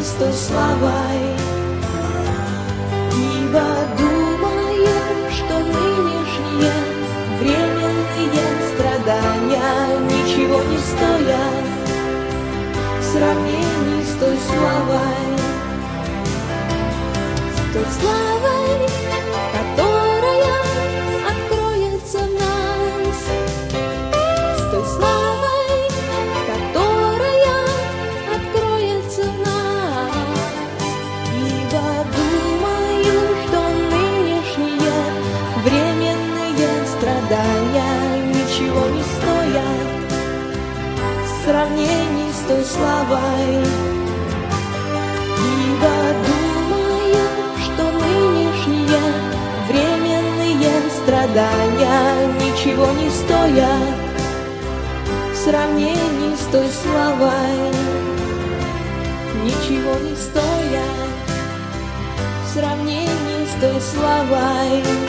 с той славой. Ибо думаю, что нынешние временные страдания ничего не стоят в сравнении с той славой. С той славой, которая откроется в нас, с той славой, которая откроется в нас. Ибо думаю, что нынешние временные страдания ничего не стоят в сравнении с той славой. Ибо думаю, что нынешние временные страдания ничего не стоят в сравнении с той славой. Ничего не стоят в сравнении с той славой.